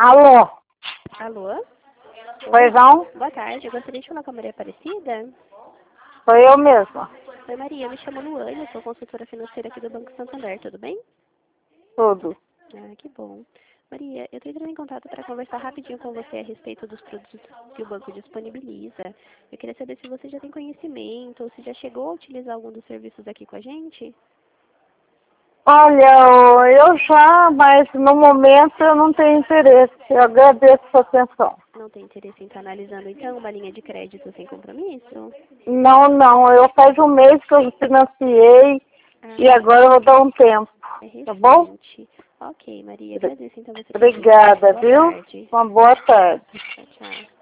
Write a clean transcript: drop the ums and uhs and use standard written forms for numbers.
Alô? Alô? Poisão? Boa tarde, eu gostaria de falar com a Maria Aparecida. Sou eu mesma. Oi Maria, eu me chamo Luane, eu sou consultora financeira aqui do Banco Santander, tudo bem? Tudo. Ah, que bom. Maria, eu estou entrando em contato para conversar rapidinho com você a respeito dos produtos que o banco disponibiliza. Eu queria saber se você já tem conhecimento ou se já chegou a utilizar algum dos serviços aqui com a gente. Olha, eu já, mas no momento eu não tenho interesse. Eu agradeço a sua atenção. Não tem interesse em estar analisando então uma linha de crédito sem compromisso? Não, eu faz um mês que eu financiei e Ah, agora eu vou dar um tempo. é Tá bom? recente. Ok, Maria, agradeço então você ter atendido. Obrigada, Boa viu? tarde. Uma boa tarde. Tchau, tchau.